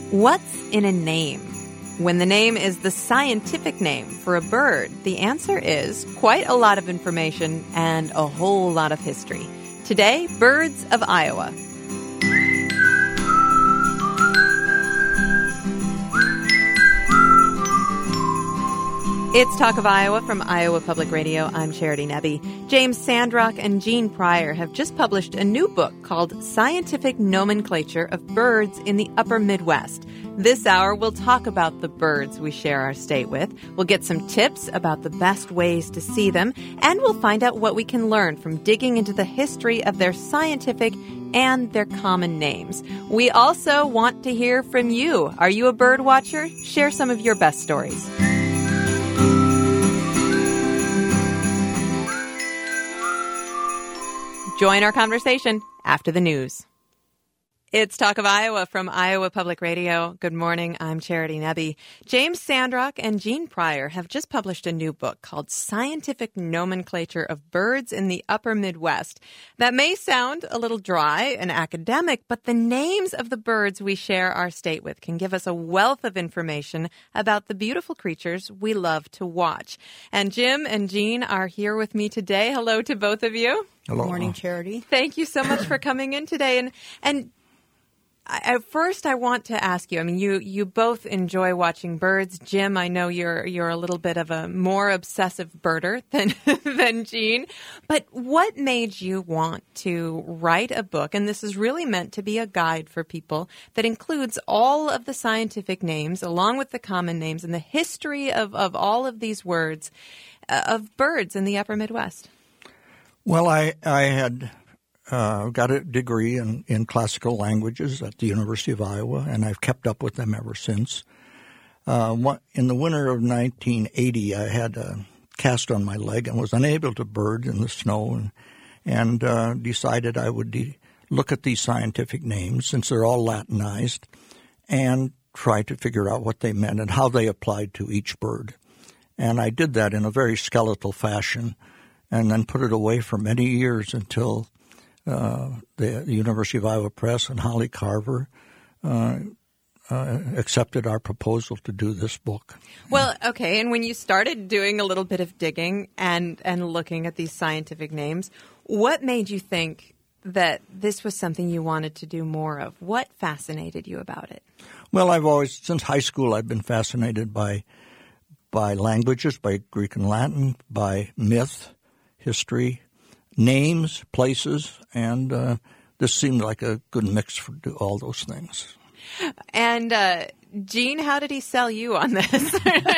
What's in a name? When the name is the scientific name for a bird, the answer is quite a lot of information and a whole lot of history. Today, birds of Iowa. It's Talk of Iowa from Iowa Public Radio. I'm Charity Nebbe. James Sandrock and Jean Pryor have just published a new book called Scientific Nomenclature of Birds in the Upper Midwest. This hour, we'll talk about the birds we share our state with. We'll get some tips about the best ways to see them, and we'll find out what we can learn from digging into the history of their scientific and their common names. We also want to hear from you. Are you a bird watcher? Share some of your best stories. Join our conversation after the news. It's Talk of Iowa from Iowa Public Radio. Good morning. I'm Charity Nebbe. James Sandrock and Jean Pryor have just published a new book called Scientific Nomenclature of Birds in the Upper Midwest. That may sound a little dry and academic, but the names of the birds we share our state with can give us a wealth of information about the beautiful creatures we love to watch. And Jim and Jean are here with me today. Hello to both of you. Hello. Good morning, Charity. Thank you so much for coming in today. And at first, I want to ask you, I mean, you both enjoy watching birds. Jim, I know you're a little bit of a more obsessive birder than Jean. But what made you want to write a book? And this is really meant to be a guide for people that includes all of the scientific names, along with the common names, and the history of all of these words of birds in the Upper Midwest. Well, I had got a degree in classical languages at the University of Iowa, and I've kept up with them ever since. In the winter of 1980, I had a cast on my leg and was unable to bird in the snow, and decided I would look at these scientific names, since they're all Latinized, and try to figure out what they meant and how they applied to each bird. And I did that in a very skeletal fashion, and then put it away for many years until the University of Iowa Press and Holly Carver accepted our proposal to do this book. Well, okay, and when you started doing a little bit of digging and looking at these scientific names, what made you think that this was something you wanted to do more of? What fascinated you about it? Well, I've always, since high school, I've been fascinated by languages, by Greek and Latin, by myth, history, names, places, and this seemed like a good mix for all those things. And Jean, how did he sell you on this?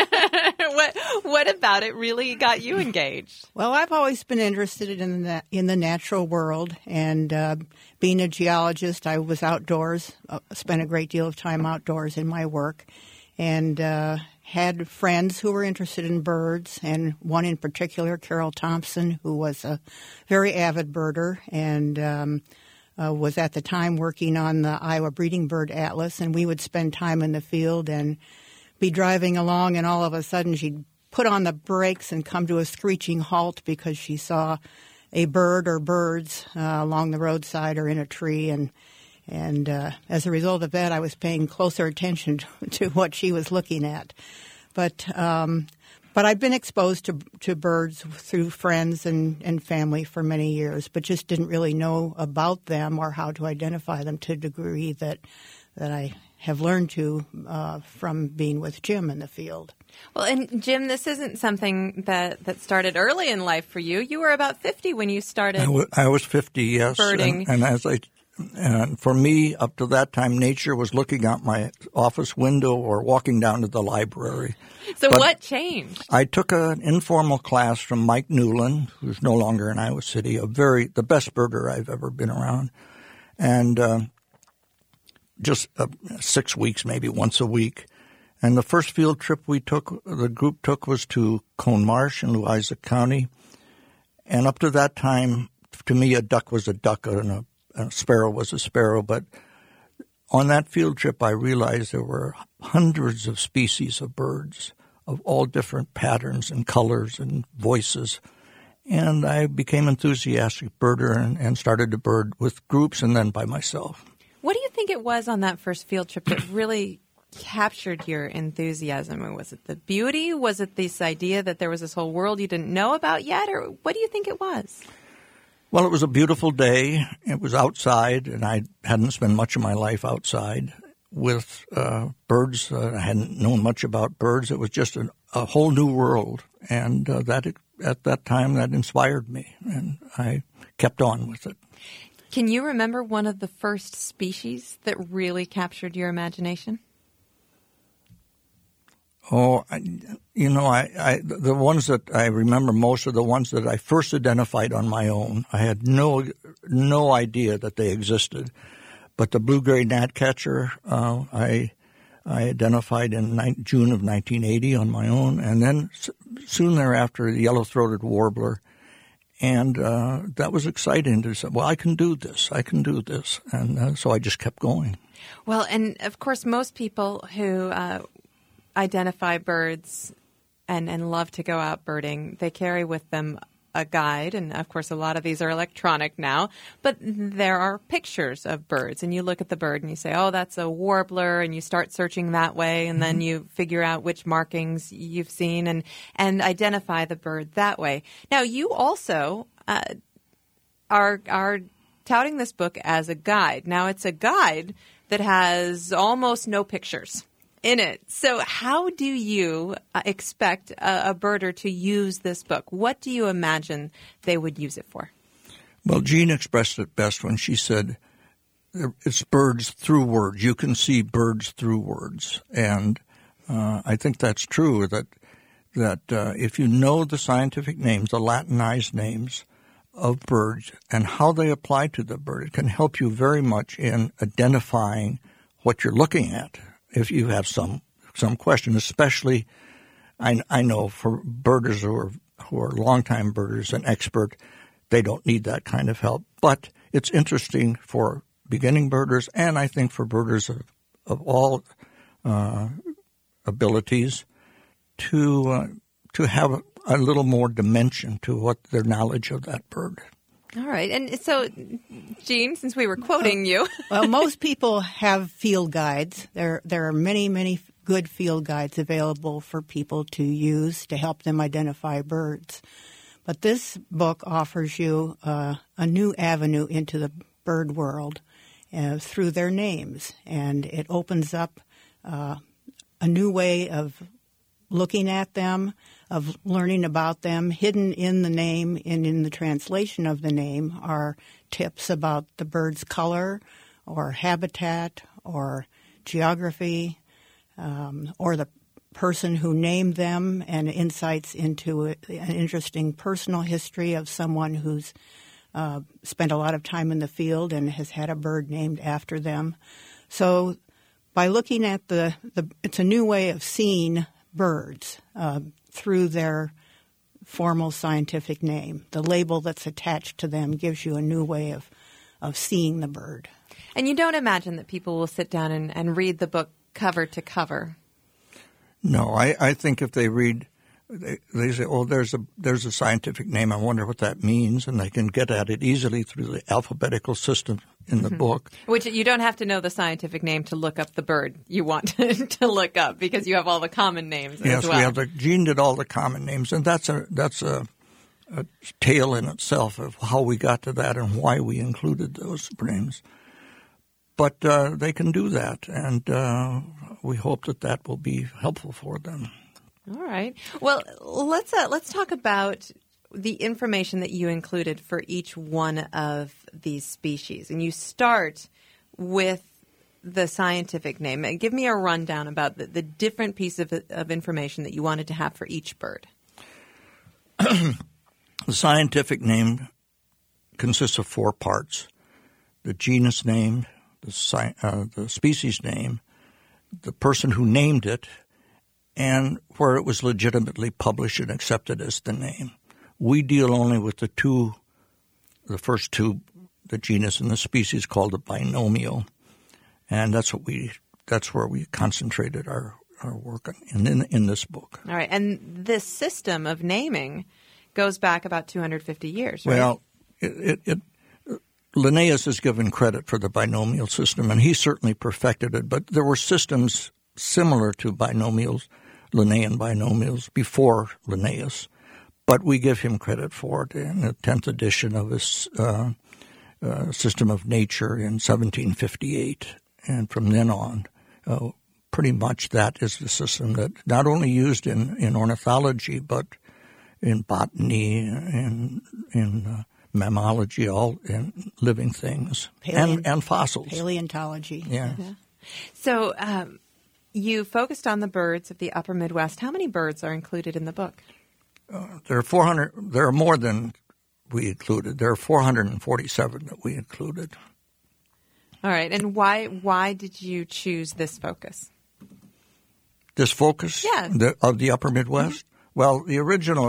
What about it really got you engaged? Well, I've always been interested in the natural world, and being a geologist, I was outdoors, spent a great deal of time outdoors in my work, and had friends who were interested in birds, and one in particular, Carol Thompson, who was a very avid birder and was at the time working on the Iowa Breeding Bird Atlas, and we would spend time in the field and be driving along, and all of a sudden she'd put on the brakes and come to a screeching halt because she saw a bird or birds along the roadside or in a tree, and as a result of that, I was paying closer attention to what she was looking at. But I've been exposed to birds through friends and family for many years, but just didn't really know about them or how to identify them to a degree that I have learned to from being with Jim in the field. Well, and Jim, this isn't something that started early in life for you. You were about 50 when you started. I was 50, yes. Birding. And for me, up to that time, nature was looking out my office window or walking down to the library. So what changed? I took an informal class from Mike Newland, who's no longer in Iowa City, the best birder I've ever been around. And just 6 weeks, maybe once a week. And the first field trip the group took was to Cone Marsh in Louisa County. And up to that time, to me, a duck was a duck and a sparrow was a sparrow. But on that field trip, I realized there were hundreds of species of birds of all different patterns and colors and voices. And I became an enthusiastic birder and started to bird with groups and then by myself. What do you think it was on that first field trip that really captured your enthusiasm? Was it the beauty? Was it this idea that there was this whole world you didn't know about yet? Or what do you think it was? Well, it was a beautiful day. It was outside, and I hadn't spent much of my life outside with birds. I hadn't known much about birds. It was just a whole new world, and at that time that inspired me, and I kept on with it. Can you remember one of the first species that really captured your imagination? Oh, the ones that I remember most are the ones that I first identified on my own. I had no idea that they existed. But the blue-gray gnatcatcher, I identified in June of 1980 on my own, and then soon thereafter the yellow-throated warbler. And that was exciting to say, well, I can do this. And so I just kept going. Well, and of course, most people who identify birds and love to go out birding, they carry with them a guide, and of course a lot of these are electronic now, but there are pictures of birds, and you look at the bird and you say, oh, that's a warbler, and you start searching that way, and then you figure out which markings you've seen and identify the bird that way. Now, you also are touting this book as a guide. Now, it's a guide that has almost no pictures in it. So how do you expect a birder to use this book? What do you imagine they would use it for? Well, Jean expressed it best when she said it's birds through words. You can see birds through words. And I think that's true, that if you know the scientific names, the Latinized names of birds and how they apply to the bird, it can help you very much in identifying what you're looking at. If you have some question, especially I know for birders who are longtime birders and expert, they don't need that kind of help. But it's interesting for beginning birders, and I think for birders of all abilities to have a little more dimension to what their knowledge of that bird. All right. And so, Jean, since we were quoting you. Well, most people have field guides. There are many, many good field guides available for people to use to help them identify birds. But this book offers you a new avenue into the bird world through their names. And it opens up a new way of looking at them, of learning about them. Hidden in the name and in the translation of the name are tips about the bird's color or habitat or geography or the person who named them, and insights into an interesting personal history of someone who's spent a lot of time in the field and has had a bird named after them. So by looking at it's a new way of seeing birds through their formal scientific name. The label that's attached to them gives you a new way of seeing the bird. And you don't imagine that people will sit down and read the book cover to cover? No, I think if they read, they say, oh, there's a scientific name. I wonder what that means. And they can get at it easily through the alphabetical system in the book. Which you don't have to know the scientific name to look up the bird you want to look up, because you have all the common names as well. Yes, Jean did all the common names, and that's a tale in itself of how we got to that and why we included those names. But they can do that, and we hope that will be helpful for them. All right. Well, let's talk about the information that you included for each one of these species. And you start with the scientific name. And give me a rundown about the different pieces of information that you wanted to have for each bird. The scientific name consists of 4 parts: the genus name, the species name, the person who named it, and where it was legitimately published and accepted as the name. We deal only with the first two, the genus and the species, called a binomial, and that's where we concentrated our work in this book. All right, and this system of naming goes back about 250 years, right? Well, Linnaeus is given credit for the binomial system, and he certainly perfected it, but there were systems similar to binomials, Linnaean binomials, before Linnaeus. But we give him credit for it in the 10th edition of his System of Nature in 1758. And from then on, pretty much that is the system that not only used in ornithology, but in botany, in mammalogy, all in living things, and fossils. Paleontology. Yeah. So you focused on the birds of the upper Midwest. How many birds are included in the book? There are 400. There are more than we included. There are 447 that we included. All right. And why did you choose this focus? This focus of the upper Midwest? Mm-hmm. Well, the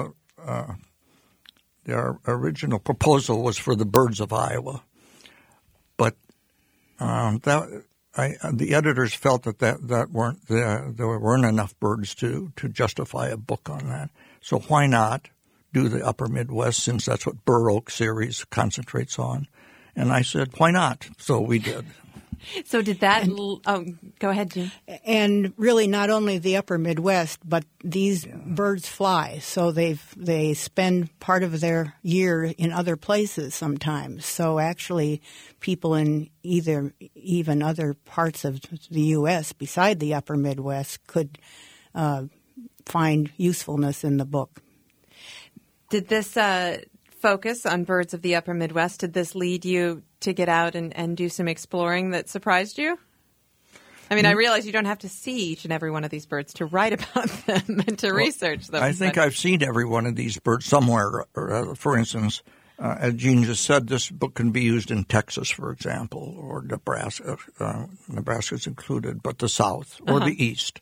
original proposal was for the birds of Iowa, but the editors felt that there weren't enough birds to justify a book on that. So why not do the upper Midwest, since that's what Burr Oak series concentrates on? And I said, why not? So we did. So did that go ahead, Jim. And really not only the upper Midwest, but these birds fly. So they spend part of their year in other places sometimes. So actually people in even other parts of the U.S. beside the upper Midwest could find usefulness in the book. Did this focus on birds of the upper Midwest, did this lead you to get out and do some exploring that surprised you? I mean, I realize you don't have to see each and every one of these birds to write about them and to research them. I think I've seen every one of these birds somewhere. For instance, as Jean just said, this book can be used in Texas, for example, or Nebraska. Nebraska's included, but the South or the East.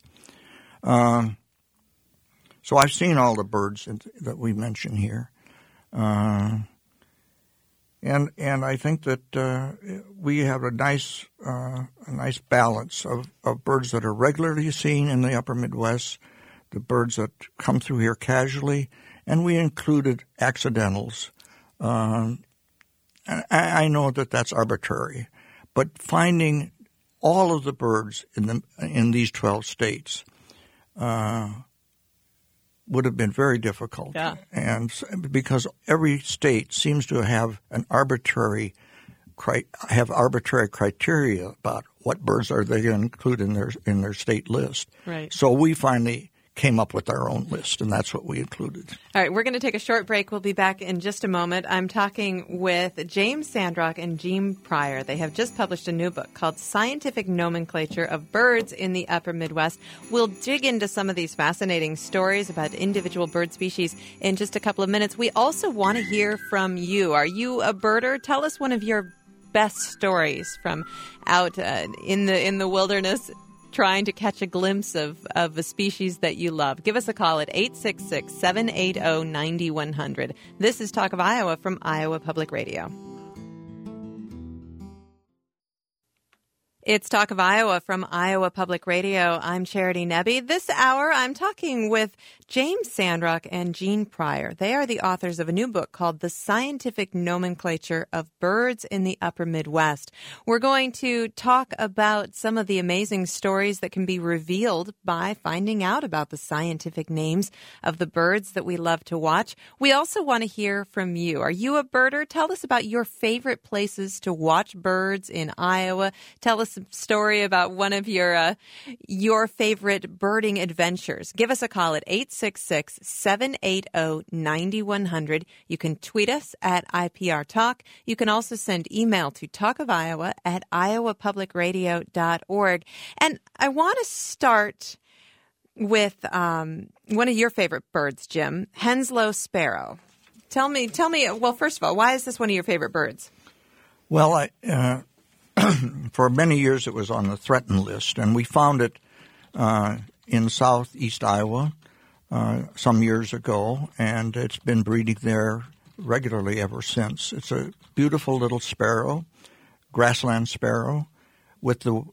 So I've seen all the birds that we mention here. And I think that we have a nice balance of birds that are regularly seen in the upper Midwest, the birds that come through here casually, and we included accidentals. I know that that's arbitrary, but finding all of the birds in these 12 states would have been very difficult. Yeah. And because every state seems to have arbitrary criteria about what birds are they going to include in their state list. Right. So we finally came up with our own list, and that's what we included. All right, we're going to take a short break. We'll be back in just a moment. I'm talking with James Sandrock and Jean Pryor. They have just published a new book called Scientific Nomenclature of Birds in the Upper Midwest. We'll dig into some of these fascinating stories about individual bird species in just a couple of minutes. We also want to hear from you. Are you a birder? Tell us one of your best stories from out in the wilderness, trying to catch a glimpse of a species that you love. Give us a call at 866-780-9100. This is Talk of Iowa from Iowa Public Radio. It's Talk of Iowa from Iowa Public Radio. I'm Charity Nebbe. This hour, I'm talking with James Sandrock and Jean Pryor. They are the authors of a new book called The Scientific Nomenclature of Birds in the Upper Midwest. We're going to talk about some of the amazing stories that can be revealed by finding out about the scientific names of the birds that we love to watch. We also want to hear from you. Are you a birder? Tell us about your favorite places to watch birds in Iowa. Tell us a story about one of your favorite birding adventures. Give us a call at 866-780-9100. You can tweet us at IPR Talk. You can also send email to talkofiowa@iowapublicradio.org. And I want to start with one of your favorite birds, Jim, Henslow sparrow. Tell me. Well, first of all, why is this one of your favorite birds? Well, for many years it was on the threatened list, and we found it in southeast Iowa some years ago, and it's been breeding there regularly ever since. It's a beautiful little sparrow, grassland sparrow, with the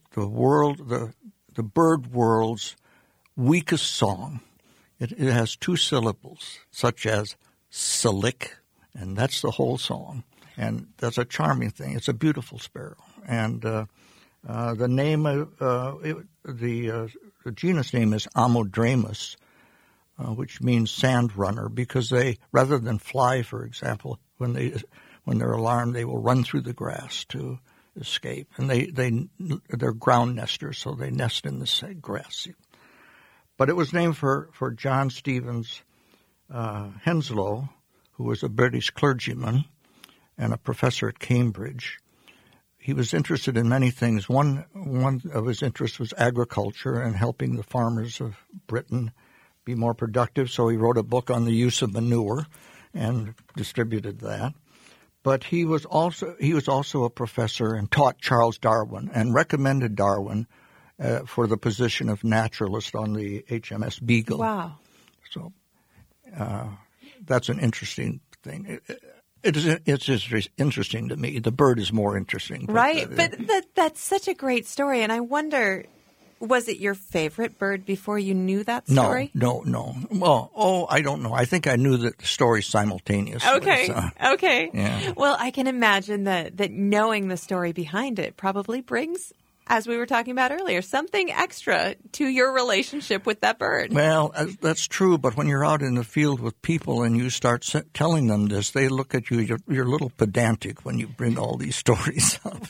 bird world's weakest song. It has two syllables, such as silic, and that's the whole song. And that's a charming thing. It's a beautiful sparrow. And the name of the the genus name is Ammodramus, which means sand runner, because they, rather than fly, for example, when they're alarmed, they will run through the grass to escape. And they're ground nesters, so they nest in the grass. But it was named for John Stevens Henslow, who was a British clergyman and a professor at Cambridge. He was interested in many things. One of his interests was agriculture and helping the farmers of Britain be more productive. So he wrote a book on the use of manure and distributed that. But he was also a professor and taught Charles Darwin and recommended Darwin for the position of naturalist on the HMS Beagle. Wow. So that's an interesting thing. It's interesting to me. The bird is more interesting. Right, but that's such a great story. And I wonder, was it your favorite bird before you knew that story? No. Well, I don't know. I think I knew the story simultaneously. Okay. Yeah. Well, I can imagine that knowing the story behind it probably brings, as we were talking about earlier, something extra to your relationship with that bird. Well, that's true, but when you're out in the field with people and you start telling them this, they look at you, you're a little pedantic when you bring all these stories up.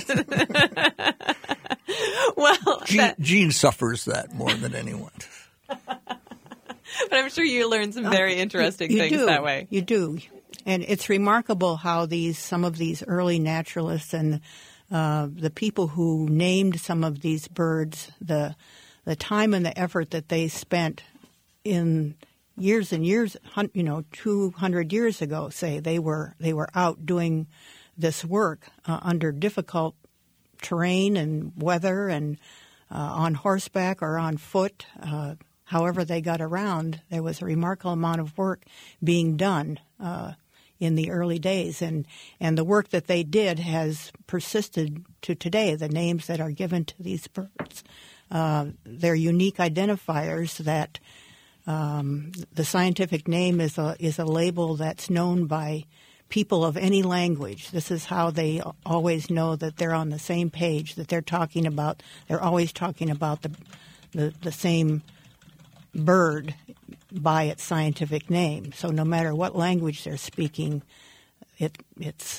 Well, Gene suffers that more than anyone. But I'm sure you learn some very interesting things that way. You do. And it's remarkable how some of these early naturalists and the people who named some of these birds, the time and the effort that they spent in years and years, 200 years ago, say, they were out doing this work under difficult terrain and weather and on horseback or on foot. However they got around, there was a remarkable amount of work being done in the early days, and the work that they did has persisted to today. The names that are given to these birds, they're unique identifiers that the scientific name is a label that's known by people of any language. This is how they always know that they're on the same page, that they're always talking about the same bird by its scientific name. So no matter what language they're speaking, it's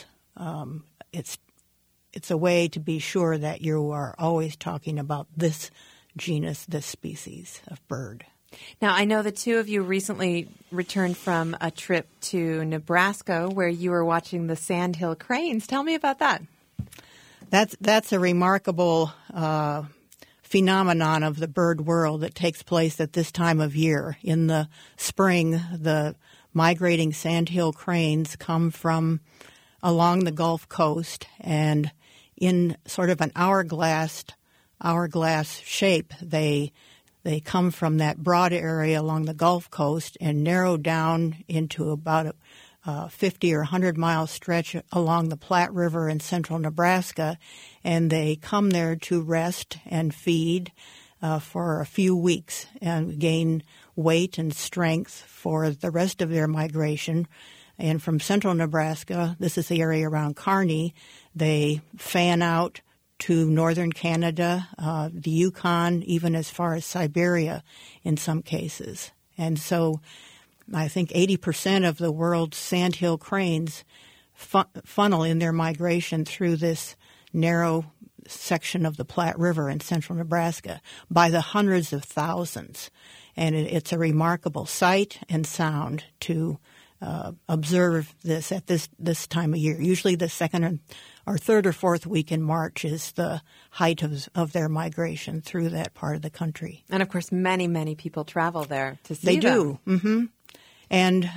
a way to be sure that you are always talking about this genus, this species of bird. Now, I know the two of you recently returned from a trip to Nebraska where you were watching the sandhill cranes. Tell me about that. That's a remarkable phenomenon of the bird world that takes place at this time of year. In the spring, the migrating sandhill cranes come from along the Gulf Coast, and in sort of an hourglass shape, they come from that broad area along the Gulf Coast and narrow down into about a 50 or 100-mile stretch along the Platte River in central Nebraska, and they come there to rest and feed for a few weeks and gain weight and strength for the rest of their migration. And from central Nebraska, this is the area around Kearney, they fan out to northern Canada, the Yukon, even as far as Siberia in some cases. And so I think 80% of the world's sandhill cranes funnel in their migration through this narrow section of the Platte River in central Nebraska by the hundreds of thousands. And it's a remarkable sight and sound to observe this at this time of year. Usually the second or third or fourth week in March is the height of their migration through that part of the country. And, of course, many, many people travel there to see them. They do. Mm-hmm. And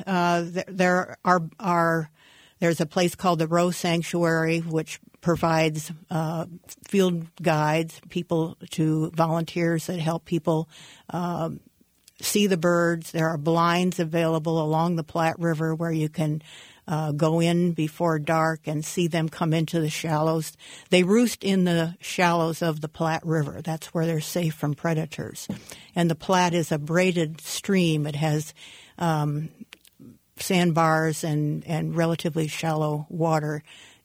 there's a place called the Roe Sanctuary, which provides field guides, volunteers that help people see the birds. There are blinds available along the Platte River where you can go in before dark and see them come into the shallows. They roost in the shallows of the Platte River. That's where they're safe from predators. And the Platte is a braided stream. It has sandbars and relatively shallow water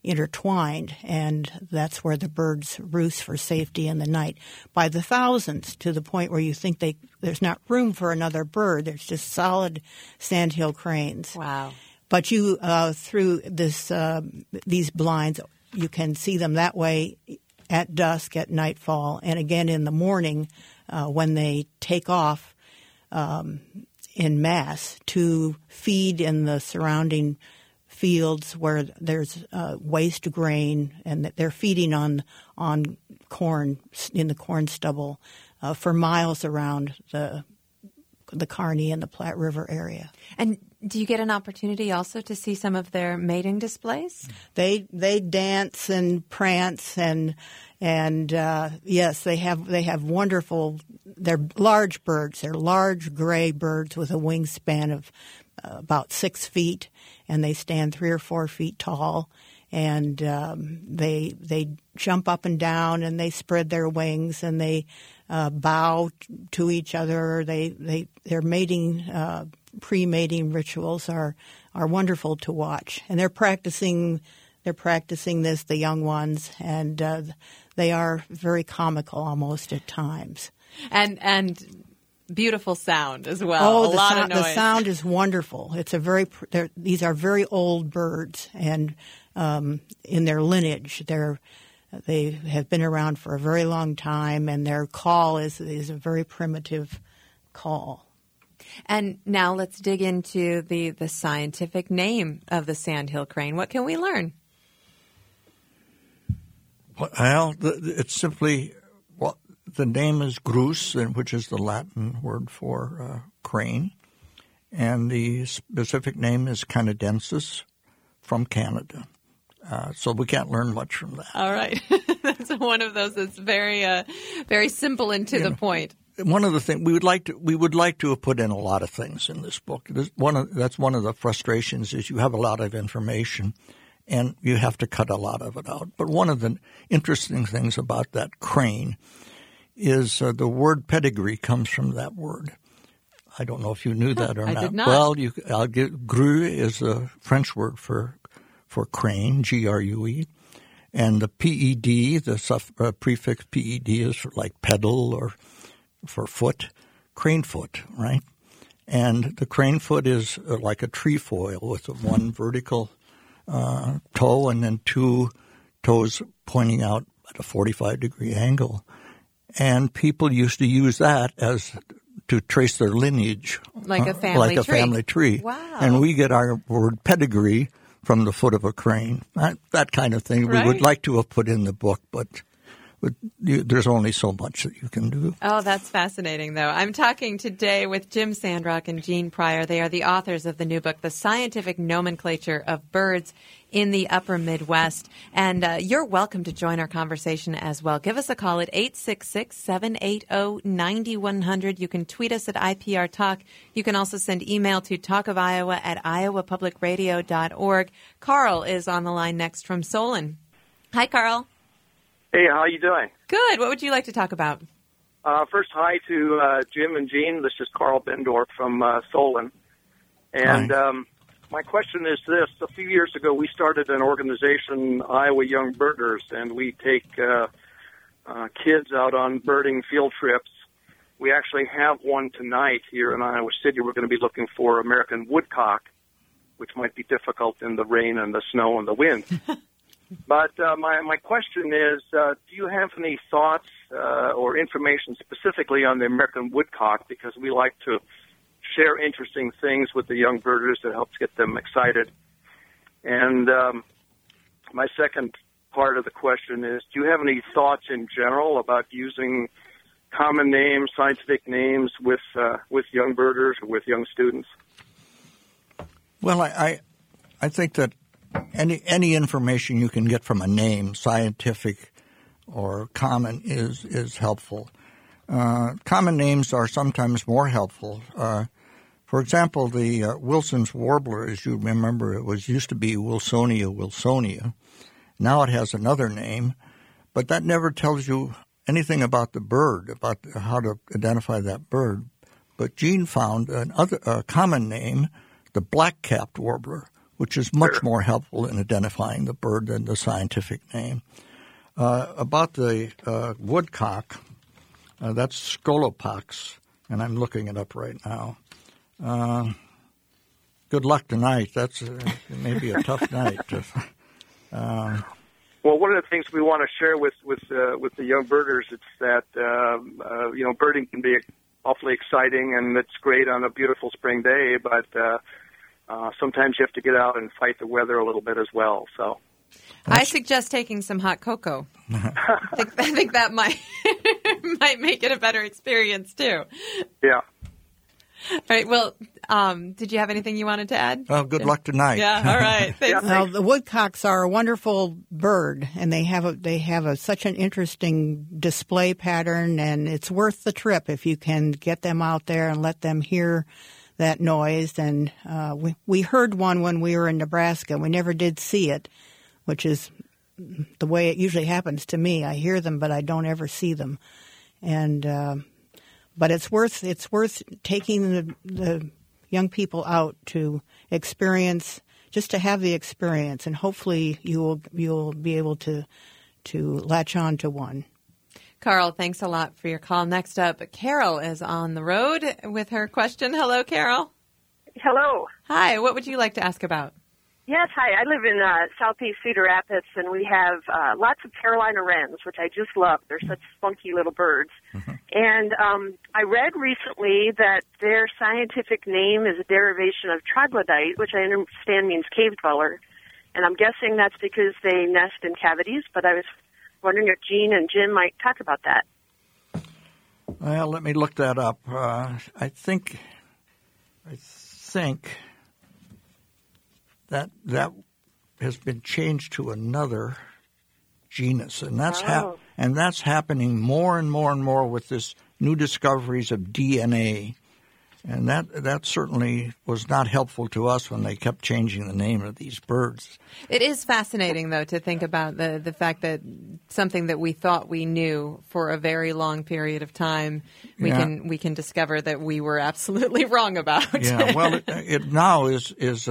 intertwined, and that's where the birds roost for safety in the night. By the thousands, to the point where you think there's not room for another bird. There's just solid sandhill cranes. Wow. But you, through these blinds, you can see them that way at dusk, at nightfall, and again in the morning when they take off in mass to feed in the surrounding fields where there's waste grain, and they're feeding on corn in the corn stubble for miles around the Kearney and the Platte River area. And do you get an opportunity also to see some of their mating displays? They dance and prance and yes, they have wonderful. They're large birds. They're large gray birds with a wingspan of about 6 feet, and they stand 3 or 4 feet tall. And they jump up and down, and they spread their wings, and they bow to each other. Their mating pre-mating rituals are wonderful to watch, and they're practicing this, the young ones, and they are very comical almost at times. And beautiful sound as well. Oh, a lot of noise. The sound is wonderful. It's these are very old birds, and in their lineage, they have been around for a very long time, and their call is a very primitive call. And now let's dig into the scientific name of the sandhill crane. What can we learn? Well, it's simply, the name is grus, which is the Latin word for crane, and the specific name is canadensis from Canada. So we can't learn much from that. All right. That's one of those that's very very simple and to the point. One of the things we would like to have put in a lot of things in this book. That's one of the frustrations is you have a lot of information and you have to cut a lot of it out. But one of the interesting things about that crane is the word pedigree comes from that word. I don't know if you knew that or not. I did not. Well, grue is a French word for crane, Grue, and the PED, the prefix PED is for like pedal or for foot, crane foot, right? And the crane foot is like a trefoil with one vertical toe and then 2 toes pointing out at a 45-degree angle. And people used to use that to trace their lineage. Like a family tree. Family tree. Wow. And we get our word pedigree from the foot of a crane. That kind of thing. Right. We would like to have put in the book, but there's only so much that you can do. Oh, that's fascinating, though. I'm talking today with Jim Sandrock and Jean Pryor. They are the authors of the new book, The Scientific Nomenclature of Birds in the Upper Midwest. And you're welcome to join our conversation as well. Give us a call at 866-780-9100. You can tweet us at IPR Talk. You can also send email to talkofiowa@iowapublicradio.org. Carl is on the line next from Solon. Hi, Carl. Hey, how you doing? Good. What would you like to talk about? First, hi to Jim and Jean. This is Carl Bendorf from Solon. And my question is this. A few years ago, we started an organization, Iowa Young Birders, and we take kids out on birding field trips. We actually have one tonight here in Iowa City. We're going to be looking for American woodcock, which might be difficult in the rain and the snow and the wind. But my question is, do you have any thoughts or information specifically on the American woodcock? Because we like to share interesting things with the young birders that helps get them excited. And my second part of the question is, do you have any thoughts in general about using common names, scientific names with young birders or with young students? Well, I think that any information you can get from a name, scientific or common, is helpful. Common names are sometimes more helpful. For example, the Wilson's warbler, as you remember, used to be Wilsonia. Now it has another name, but that never tells you anything about the bird, about how to identify that bird. But Jean found a common name, the black-capped warbler, which is much more helpful in identifying the bird than the scientific name. About the woodcock, that's Scolopax, and I'm looking it up right now. Good luck tonight. That's maybe a tough night. Well, one of the things we want to share with the young birders is that birding can be awfully exciting, and it's great on a beautiful spring day. But sometimes you have to get out and fight the weather a little bit as well. So, I suggest taking some hot cocoa. I think that might make it a better experience too. Yeah. All right. Well, did you have anything you wanted to add? Well, good luck tonight. Yeah. All right. Thanks. Well, the woodcocks are a wonderful bird, and they have such an interesting display pattern, and it's worth the trip if you can get them out there and let them hear that noise. And we heard one when we were in Nebraska. We never did see it, which is the way it usually happens to me. I hear them, but I don't ever see them. And but it's worth taking the young people out to experience, just to have the experience, and hopefully you'll be able to latch on to one. Carl, thanks a lot for your call. Next up, Carol is on the road with her question. Hello, Carol. Hello. Hi. What would you like to ask about? Yes, hi. I live in southeast Cedar Rapids, and we have lots of Carolina wrens, which I just love. They're such spunky little birds. Mm-hmm. And I read recently that their scientific name is a derivation of troglodyte, which I understand means cave dweller. And I'm guessing that's because they nest in cavities, but I was wondering if Gene and Jim might talk about that. Well, let me look that up. I think that has been changed to another genus, and that's happening more and more and more with this new discoveries of DNA, and that certainly was not helpful to us when they kept changing the name of these birds. It is fascinating, though, to think about the fact that something that we thought we knew for a very long period of time, we can discover that we were absolutely wrong about. Yeah, well, it now is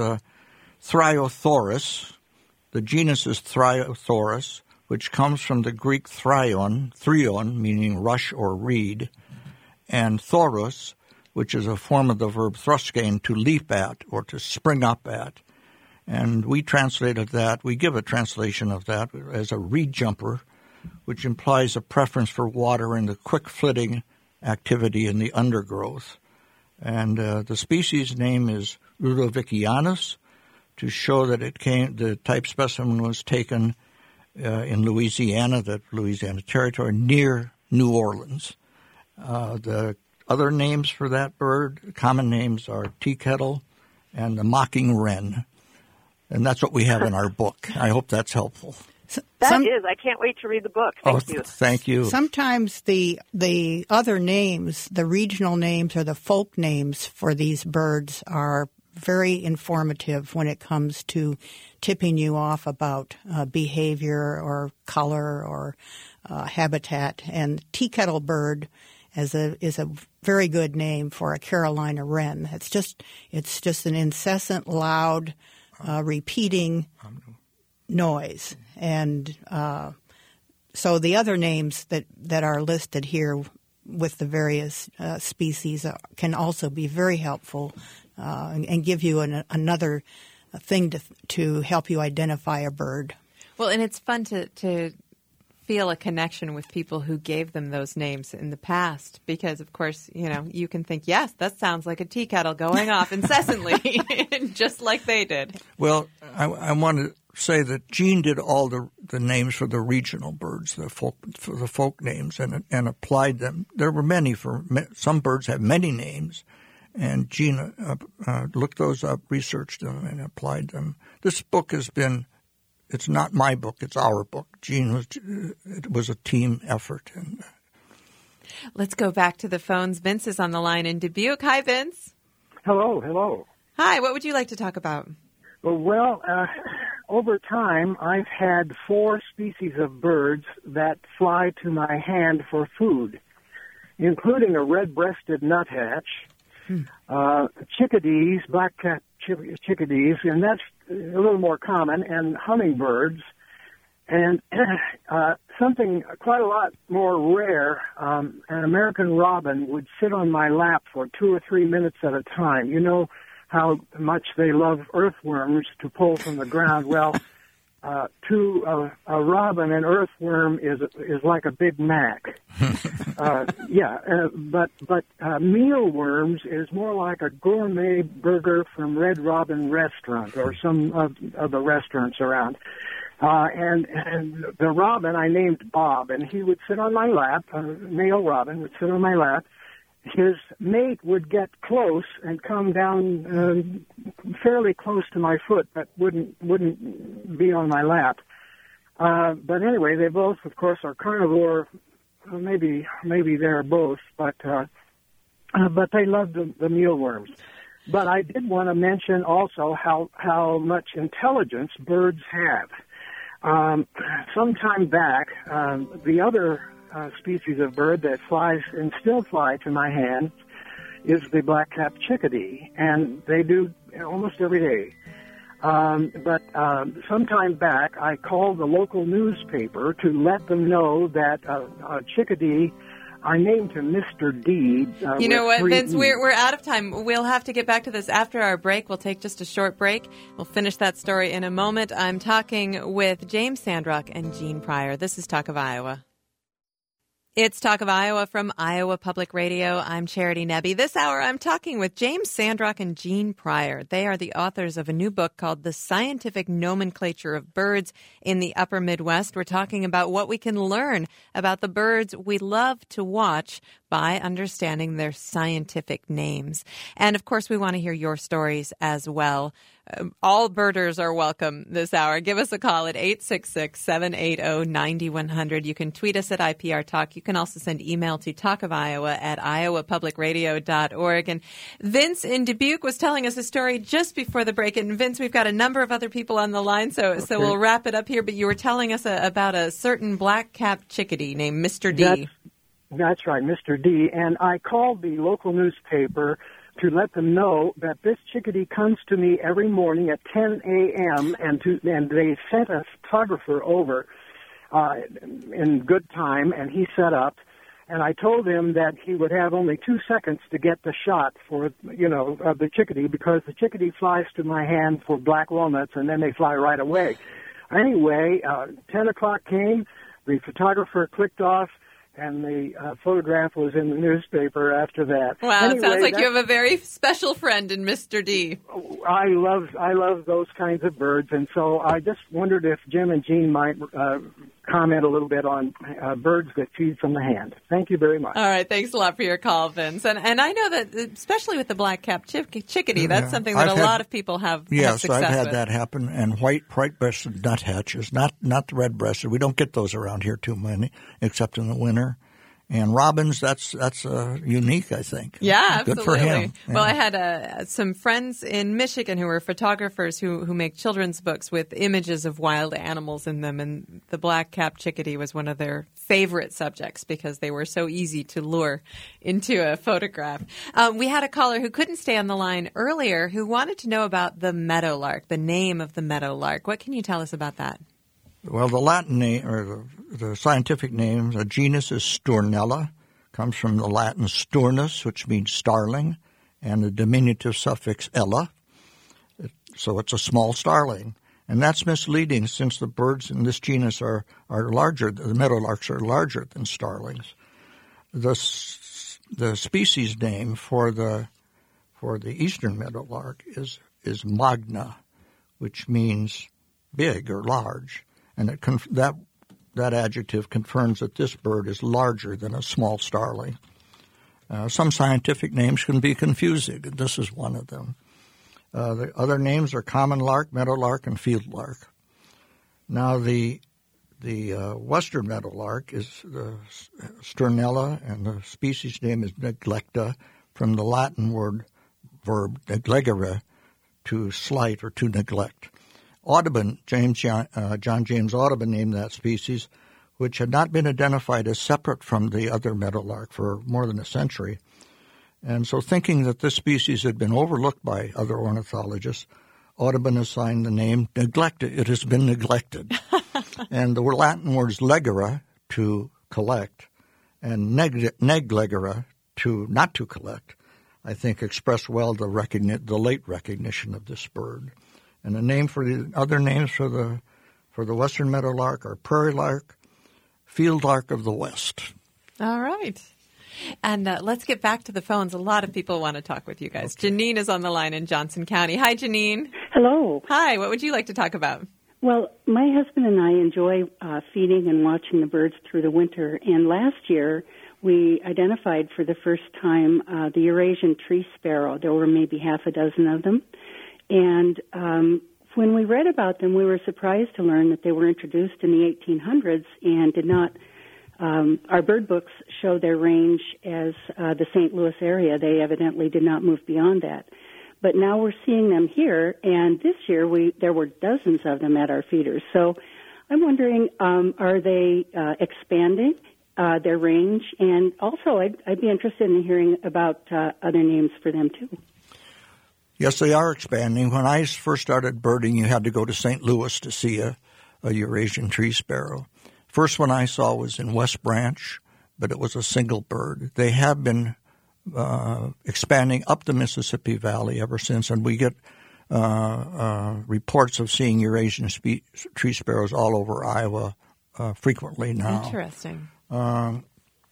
Thryothoris. The genus is Thryothoris, which comes from the Greek thrion, meaning rush or reed, and thoros, which is a form of the verb thruskain, to leap at or to spring up at. And we translated that, we give a translation of that as a reed jumper, which implies a preference for water and the quick flitting activity in the undergrowth. And the species name is Ludovicianus, to show that the type specimen was taken in Louisiana, the Louisiana Territory, near New Orleans. The other names for that bird, common names, are teakettle and the mocking wren. And that's what we have in our book. I hope that's helpful. That is. I can't wait to read the book. Thank you. Thank you. Sometimes the other names, the regional names or the folk names for these birds are very informative when it comes to tipping you off about behavior or color or habitat. And teakettle bird is a very good name for a Carolina wren. It's just an incessant, loud, repeating noise. And so the other names that are listed here with the various species can also be very helpful and give you another thing to help you identify a bird. Well, and it's fun to feel a connection with people who gave them those names in the past because, of course, you can think, yes, that sounds like a tea kettle going off incessantly, just like they did. Well, I want to say that Gene did all the names for the regional birds, the folk names, and applied them. There were many. Some birds have many names. And Gene looked those up, researched them, and applied them. This book it's not my book, it's our book. It was a team effort. Let's go back to the phones. Vince is on the line in Dubuque. Hi, Vince. Hello. Hi, what would you like to talk about? Well, over time, I've had 4 species of birds that fly to my hand for food, including a red-breasted nuthatch, chickadees, black-cap chickadees, and little more common, and hummingbirds. And something quite a lot more rare, an American robin would sit on my lap for 2 or 3 minutes at a time. You know how much they love earthworms to pull from the ground. Well, to a robin, an earthworm is like a Big Mac. But mealworms is more like a gourmet burger from Red Robin Restaurant or some of the restaurants around. And the robin I named Bob, and he would sit on my lap. Male robin would sit on my lap. His mate would get close and come down fairly close to my foot, but wouldn't be on my lap. But anyway, they both, of course, are carnivore. Maybe they're both, but they love the mealworms. But I did want to mention also how much intelligence birds have. Some time back, the other species of bird that flies and still fly to my hand is the black-capped chickadee, and they do almost every day. But some time back, I called the local newspaper to let them know that a chickadee, I named him Mr. D. You know what, Vince? We're out of time. We'll have to get back to this after our break. We'll take just a short break. We'll finish that story in a moment. I'm talking with James Sandrock and Gene Pryor. This is Talk of Iowa. It's Talk of Iowa from Iowa Public Radio. I'm Charity Nebbe. This hour, I'm talking with James Sandrock and Gene Pryor. They are the authors of a new book called The Scientific Nomenclature of Birds in the Upper Midwest. We're talking about what we can learn about the birds we love to watch by understanding their scientific names. And, of course, we want to hear your stories as well. All birders are welcome this hour. Give us a call at 866-780-9100. You can tweet us at IPR Talk. You can also send email to talkofiowa@iowapublicradio.org. And Vince in Dubuque was telling us a story just before the break. And Vince, we've got a number of other people on the line, so we'll wrap it up here. But you were telling us about a certain black-capped chickadee named Mr. D. That's right, Mr. D. And I called the local newspaper to let them know that this chickadee comes to me every morning at 10 a.m. and they sent a photographer over in good time, and he set up. And I told him that he would have only 2 seconds to get the shot for, of the chickadee, because the chickadee flies to my hand for black walnuts, and then they fly right away. Anyway, 10 o'clock came, the photographer clicked off, and the photograph was in the newspaper after that. Wow, anyway, it sounds like you have a very special friend in Mr. D. I love those kinds of birds, and so I just wondered if Jim and Jean might comment a little bit on birds that feed from the hand. Thank you very much. All right, thanks a lot for your call, Vince. And I know that, especially with the black-capped chickadee, that's something that a lot of people have success with. Yes, I've had that happen. And white-breasted nuthatches, not the red-breasted. We don't get those around here too many, except in the winter. And robins, that's unique, I think. Yeah, absolutely. Good for him. Yeah. Well, I had some friends in Michigan who were photographers who make children's books with images of wild animals in them, and the black-capped chickadee was one of their favorite subjects because they were so easy to lure into a photograph. We had a caller who couldn't stay on the line earlier who wanted to know about the meadowlark, the name of the meadowlark. What can you tell us about that? Well, the Latin name, or the scientific name, the genus is Sturnella, comes from the Latin sturnus, which means starling, and the diminutive suffix ella, so it's a small starling. And that's misleading, since the birds in this genus are larger, the meadowlarks are larger than starlings. The species name for the eastern meadowlark is magna, which means big or large. And that adjective confirms that this bird is larger than a small starling. Some scientific names can be confusing, and this is one of them. The other names are common lark, meadowlark, and field lark. Now, the western meadowlark is the Sturnella, and the species name is neglecta, from the Latin verb neglegere, to slight or to neglect. Audubon, John James Audubon, named that species, which had not been identified as separate from the other meadowlark for more than a century. And so, thinking that this species had been overlooked by other ornithologists, ought to have been assigned the name neglected. It has been neglected. And the Latin words legere, to collect, and neglegere, to not to collect, I think express well the late recognition of this bird. And the other names for the western meadowlark are prairie lark, field lark of the west. All right. And let's get back to the phones. A lot of people want to talk with you guys. Okay. Janine is on the line in Johnson County. Hi, Janine. Hello. Hi. What would you like to talk about? Well, my husband and I enjoy feeding and watching the birds through the winter. And last year, we identified for the first time the Eurasian tree sparrow. There were maybe half a dozen of them. And when we read about them, we were surprised to learn that they were introduced in the 1800s and did not. Our bird books show their range as the St. Louis area. They evidently did not move beyond that. But now we're seeing them here, and this year there were dozens of them at our feeders. So I'm wondering, are they expanding their range? And also, I'd be interested in hearing about other names for them, too. Yes, they are expanding. When I first started birding, you had to go to St. Louis to see a Eurasian tree sparrow. First one I saw was in West Branch, but it was a single bird. They have been expanding up the Mississippi Valley ever since, and we get reports of seeing Eurasian tree sparrows all over Iowa frequently now. Interesting. Well,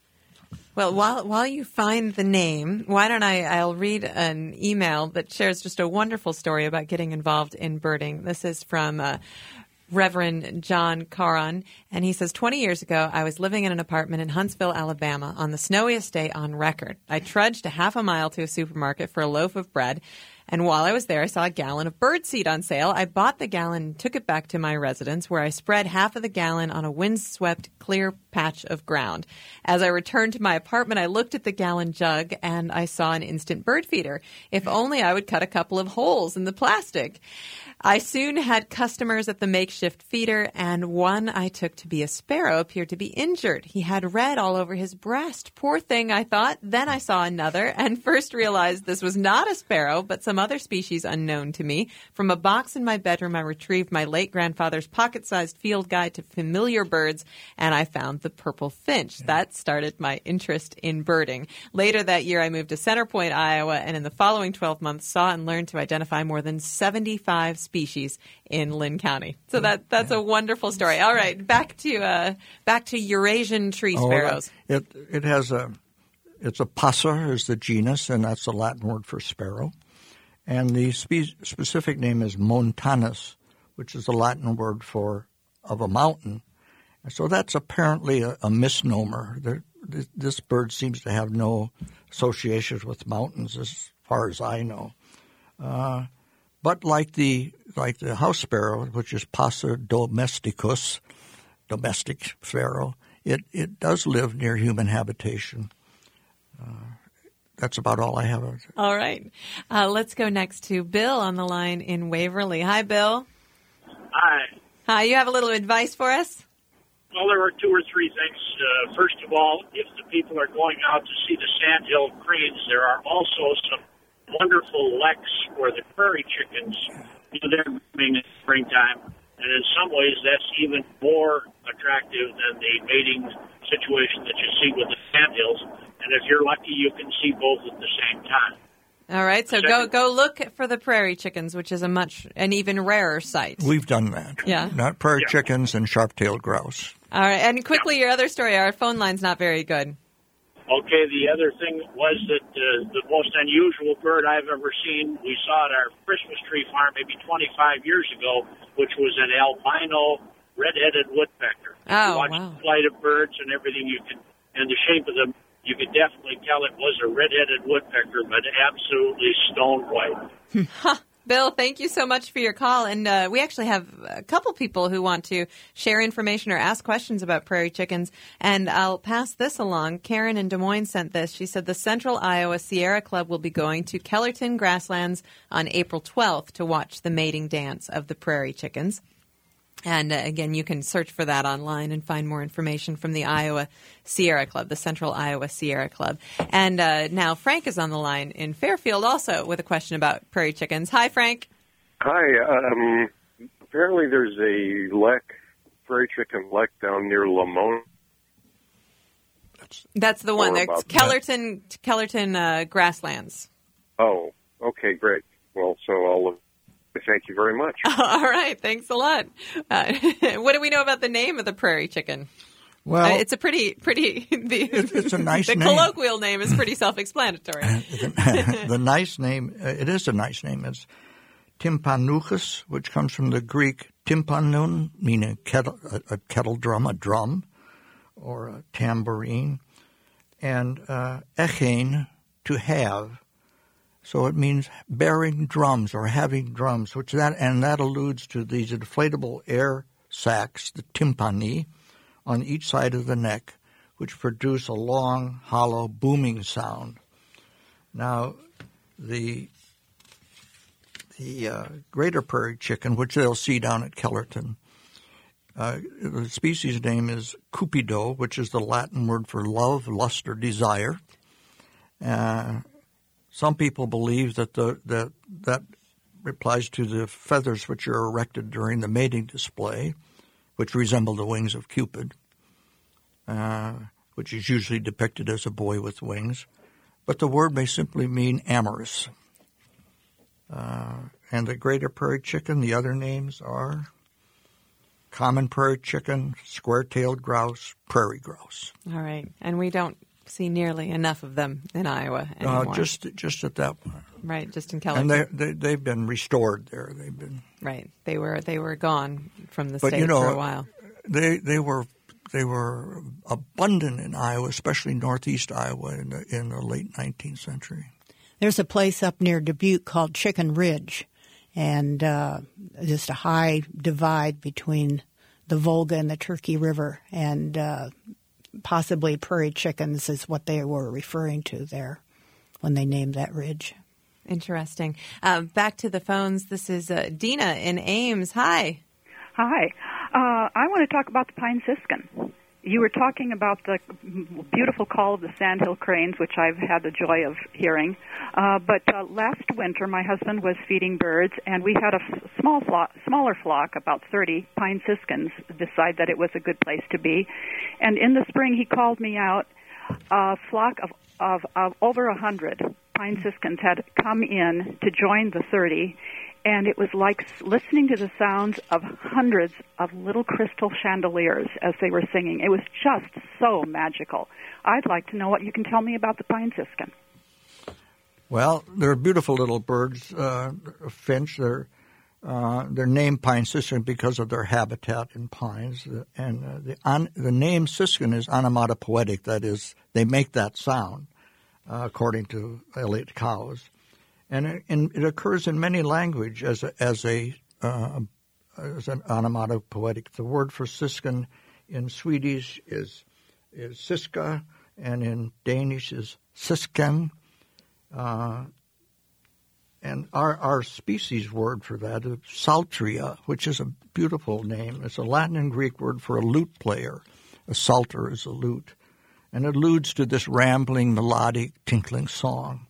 while you find the name, why don't I'll read an email that shares just a wonderful story about getting involved in birding. This is from Reverend John Caron, and he says, 20 years ago, I was living in an apartment in Huntsville, Alabama, on the snowiest day on record. I trudged a half a mile to a supermarket for a loaf of bread, and while I was there, I saw a gallon of birdseed on sale. I bought the gallon and took it back to my residence, where I spread half of the gallon on a windswept, clear patch of ground. As I returned to my apartment, I looked at the gallon jug, and I saw an instant bird feeder. If only I would cut a couple of holes in the plastic. I soon had customers at the makeshift feeder, and one I took to be a sparrow appeared to be injured. He had red all over his breast. Poor thing, I thought. Then I saw another, and first realized this was not a sparrow, but some other species unknown to me. From a box in my bedroom, I retrieved my late grandfather's pocket-sized field guide to familiar birds, and I found the purple finch. That started my interest in birding. Later that year, I moved to Center Point, Iowa, and in the following 12 months, saw and learned to identify more than 75 species in Lynn County. So that's a wonderful story. All right, back to Eurasian tree sparrows. It's a passer is the genus, and that's the Latin word for sparrow. And the specific name is montanus, which is the Latin word of a mountain. And so that's apparently a misnomer. This bird seems to have no associations with mountains as far as I know. But like the house sparrow, which is Passer domesticus, domestic sparrow, it does live near human habitation. That's about all I have. All right. Let's go next to Bill on the line in Waverly. Hi, Bill. Hi. Hi. You have a little advice for us? Well, there were two or three things. First of all, if the people are going out to see the sandhill cranes, there are also some wonderful leks for the prairie chickens. They're coming in springtime, and in some ways that's even more attractive than the mating situation that you see with the sandhills. And if you're lucky, you can see both at the same time. All right, so go look for the prairie chickens, which is an even rarer sight. We've done that. Yeah. Not prairie chickens and sharp-tailed grouse. All right, and quickly, your other story. Our phone line's not very good. Okay, the other thing was that the most unusual bird I've ever seen, we saw at our Christmas tree farm maybe 25 years ago, which was an albino red-headed woodpecker. Oh, you watch the flight of birds and everything, and the shape of them, you could definitely tell it was a red-headed woodpecker, but absolutely stone white. Bill, thank you so much for your call. And we actually have a couple people who want to share information or ask questions about prairie chickens. And I'll pass this along. Karen in Des Moines sent this. She said the Central Iowa Sierra Club will be going to Kellerton Grasslands on April 12th to watch the mating dance of the prairie chickens. And again, you can search for that online and find more information from the Iowa Sierra Club, the Central Iowa Sierra Club. And now Frank is on the line in Fairfield also with a question about prairie chickens. Hi, Frank. Hi. Apparently there's a prairie chicken lek down near Lamona. That's the one. That's Kellerton Grasslands. Oh, okay, great. Well, so I'll thank you very much. All right, thanks a lot. What do we know about the name of the prairie chicken? Well, it's a pretty. It's a nice name. The colloquial name is pretty self-explanatory. The nice name, it is a nice name. It's Tympanuchus, which comes from the Greek tympanun, meaning a kettle drum, a drum, or a tambourine, and echein, to have. So it means bearing drums or having drums, that alludes to these inflatable air sacs, the tympani, on each side of the neck, which produce a long, hollow, booming sound. Now, the greater prairie chicken, which they'll see down at Kellerton, the species name is cupido, which is the Latin word for love, lust, or desire. Some people believe that that applies to the feathers which are erected during the mating display, which resemble the wings of Cupid, which is usually depicted as a boy with wings. But the word may simply mean amorous. And the greater prairie chicken, the other names are common prairie chicken, square-tailed grouse, prairie grouse. All right. And we don't see nearly enough of them in Iowa anymore. Just at that point. Right, just in California. And they've been restored there. They've been right. They were gone from the state for a while. They were abundant in Iowa, especially northeast Iowa in the late 19th century. There's a place up near Dubuque called Chicken Ridge, and just a high divide between the Volga and the Turkey River, and possibly prairie chickens is what they were referring to there when they named that ridge. Interesting. Back to the phones. This is Dina in Ames. Hi. Hi. I want to talk about the pine siskin. You were talking about the beautiful call of the sandhill cranes, which I've had the joy of hearing. But last winter, my husband was feeding birds, and we had a smaller flock, about 30 pine siskins, decide that it was a good place to be. And in the spring, he called me out. A flock of over 100 pine siskins had come in to join the 30, and it was like listening to the sounds of hundreds of little crystal chandeliers as they were singing. It was just so magical. I'd like to know what you can tell me about the pine siskin. Well, they're beautiful little birds, finch. They're named pine siskin because of their habitat in pines. And the name siskin is onomatopoetic. That is, they make that sound, according to Eliot Cowes. And it occurs in many languages as an onomatopoetic. The word for siskin in Swedish is siska, and in Danish is sisken. And our species word for that is psalteria, which is a beautiful name. It's a Latin and Greek word for a lute player. A psalter is a lute. And it alludes to this rambling, melodic, tinkling song.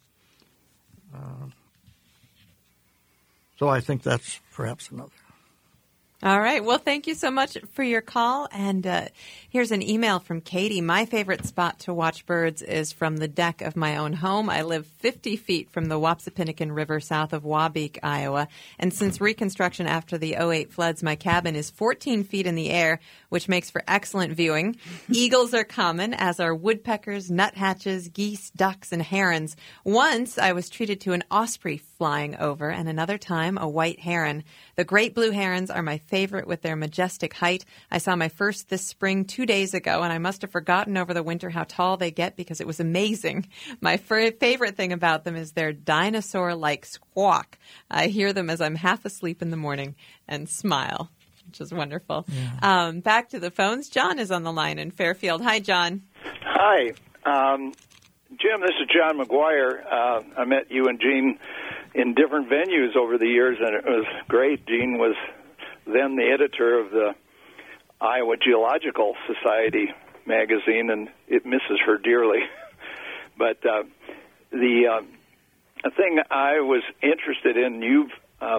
So I think that's perhaps another. All right. Well, thank you so much for your call. And here's an email from Katie. My favorite spot to watch birds is from the deck of my own home. I live 50 feet from the Wapsipinicon River south of Wabeek, Iowa. And since reconstruction after the 2008 floods, my cabin is 14 feet in the air, which makes for excellent viewing. Eagles are common, as are woodpeckers, nuthatches, geese, ducks, and herons. Once I was treated to an osprey flying over, and another time a white heron. The great blue herons are my favorite with their majestic height. I saw my first this spring 2 days ago, and I must have forgotten over the winter how tall they get because it was amazing. My favorite thing about them is their dinosaur-like squawk. I hear them as I'm half asleep in the morning and smile, which is wonderful. Yeah. Back to the phones. John is on the line in Fairfield. Hi, John. Hi. Jim, this is John McGuire. I met you and Gene in different venues over the years, and it was great. Gene was then the editor of the Iowa Geological Society magazine, and it misses her dearly. But the thing I was interested in, you've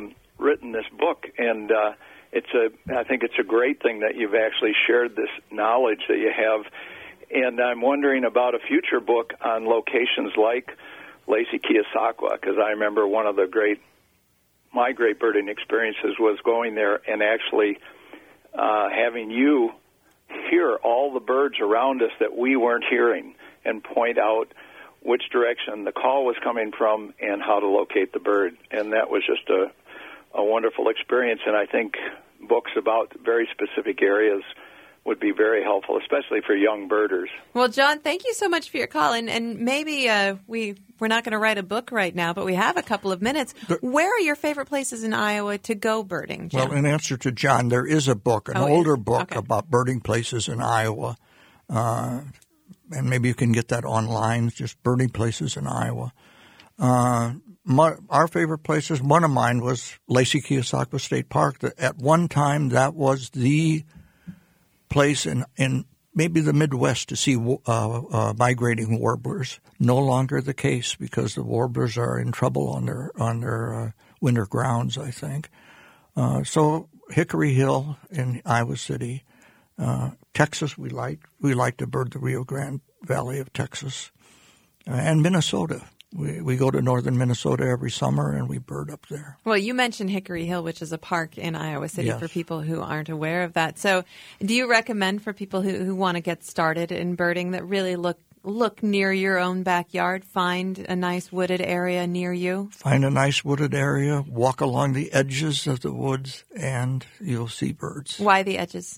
written this book, and I think it's a great thing that you've actually shared this knowledge that you have. And I'm wondering about a future book on locations like Lacey Keosauqua, because I remember one of my great birding experiences was going there and actually having you hear all the birds around us that we weren't hearing and point out which direction the call was coming from and how to locate the bird. And that was just a wonderful experience, and I think books about very specific areas would be very helpful, especially for young birders. Well, John, thank you so much for your call. And maybe we're not going to write a book right now, but we have a couple of minutes. Where are your favorite places in Iowa to go birding, Jim? Well, in answer to John, there is a book, an older book about birding places in Iowa. And maybe you can get that online, just birding places in Iowa. Our favorite places, one of mine was Lacey Keosauqua State Park. At one time, that was the place in maybe the Midwest to see migrating warblers. No longer the case because the warblers are in trouble on their winter grounds, I think. So Hickory Hill in Iowa City, Texas we like to bird the Rio Grande Valley of Texas, and Minnesota. We go to northern Minnesota every summer, and we bird up there. Well, you mentioned Hickory Hill, which is a park in Iowa City, yes, for people who aren't aware of that. So do you recommend for people who want to get started in birding that really look near your own backyard, find a nice wooded area near you? Find a nice wooded area, walk along the edges of the woods, and you'll see birds. Why the edges?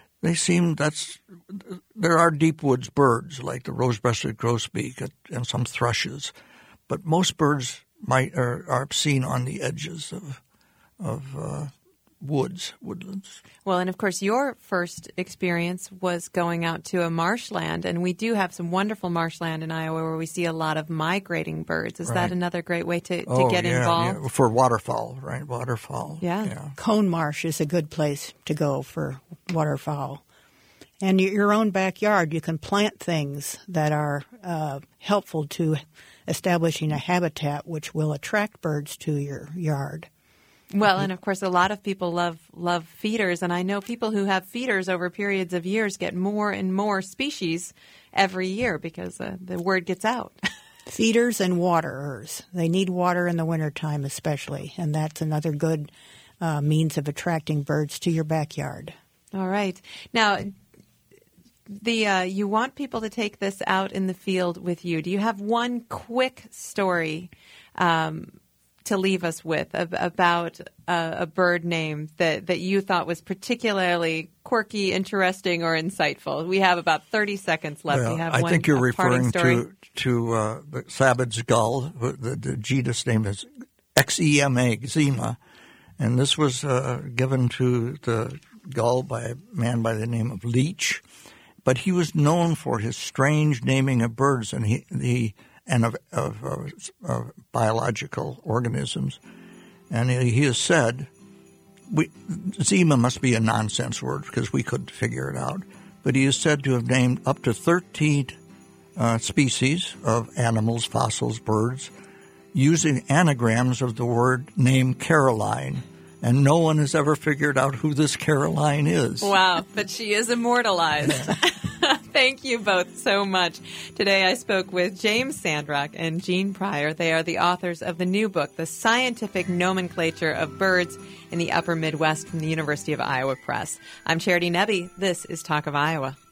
There are deep woods birds like the rose-breasted grosbeak and some thrushes. But most birds are seen on the edges of woodlands. Well, and of course, your first experience was going out to a marshland, and we do have some wonderful marshland in Iowa where we see a lot of migrating birds. Is that another great way to get involved? Yeah. For waterfowl, right? Waterfowl. Yeah. Cone Marsh is a good place to go for waterfowl. And your own backyard, you can plant things that are helpful to establishing a habitat which will attract birds to your yard. Well, and of course, a lot of people love feeders, and I know people who have feeders over periods of years get more and more species every year because the word gets out. Feeders and waterers. They need water in the wintertime especially, and that's another good means of attracting birds to your backyard. All right. Now, you want people to take this out in the field with you. Do you have one quick story to leave us with about a bird name that you thought was particularly quirky, interesting, or insightful? We have about 30 seconds left. Well, We have I one think you're referring story. to the Sabbath's gull. The genus name is Xema, and this was given to the gull by a man by the name of Leach. But he was known for his strange naming of birds and of biological organisms. And he has said, Zema must be a nonsense word because we couldn't figure it out. But he is said to have named up to 13 species of animals, fossils, birds, using anagrams of the word name Caroline. And no one has ever figured out who this Caroline is. Wow, but she is immortalized. Thank you both so much. Today I spoke with James Sandrock and Gene Pryor. They are the authors of the new book, The Scientific Nomenclature of Birds in the Upper Midwest, from the University of Iowa Press. I'm Charity Nebbe. This is Talk of Iowa.